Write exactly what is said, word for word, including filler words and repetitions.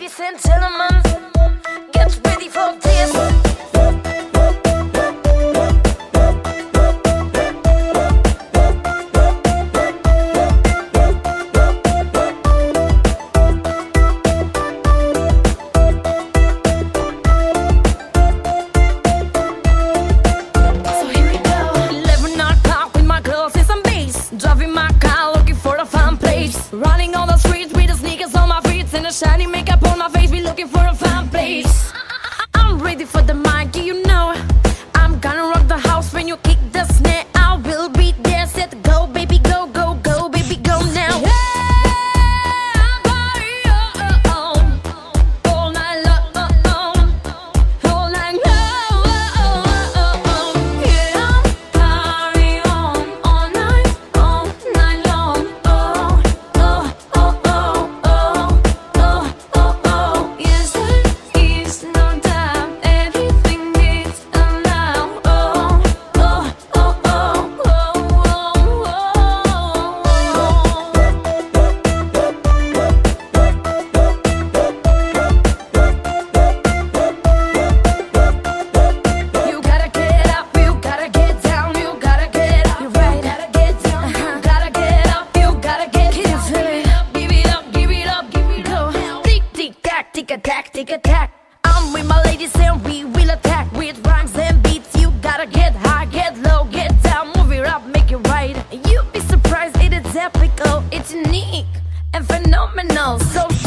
ladies and gentlemen, get ready for this. Driving my car, looking for a fun place. Running on the streets with the sneakers on my feet and the shiny makeup on my face. Be looking for a fun place. I'm ready for the mic, you know. I'm gonna rock the house when you kick the snare. I will be there, set to go, baby, go, go, go, baby, go now. Yeah, party on, all night long, all night long. Yeah, party on, all night. Attack, tick attack. I'm with my ladies and we will attack with rhymes and beats. You gotta get high, get low, get down, move it up, make it right. You'll be surprised, it is epic, oh, it's unique and phenomenal. So